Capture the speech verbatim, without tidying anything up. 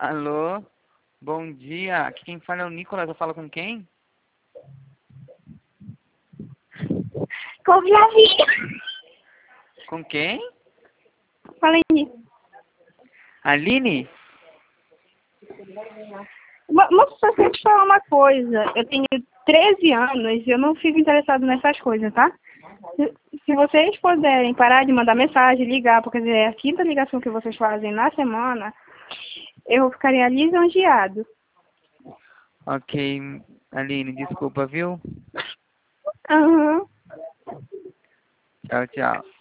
Alô? Bom dia. Aqui quem fala é o Nicolas. Eu falo com quem? Com minha vida. Com quem? Fala aí. Aline? Mo- Moço, só queria te falar uma coisa. Eu tenho treze anos e eu não fico interessado nessas coisas, tá? Se, se vocês puderem parar de mandar mensagem, ligar, porque é a quinta ligação que vocês fazem na semana, eu ficaria lisonjeado. Ok, Aline, desculpa, viu? Aham. Tchau, tchau.